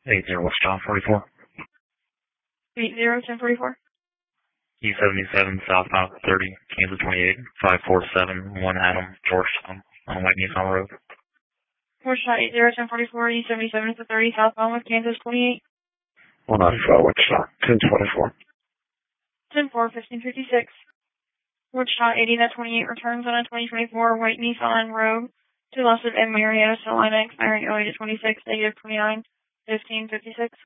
80 Wichita 44. 80-1044. E77 southbound 30, Kansas 28, 547, 1 Adam, Georgetown, on White Nissan Road. Wichita 80-1044, E77 to 30, southbound with Kansas 28. 195 Wichita, 1024. 10-4, 1556. Wichita 80-28 returns on a 2024 White Nissan Rogue to loss of M. Marietta, Salina, expiring 08-26, -29, 1556.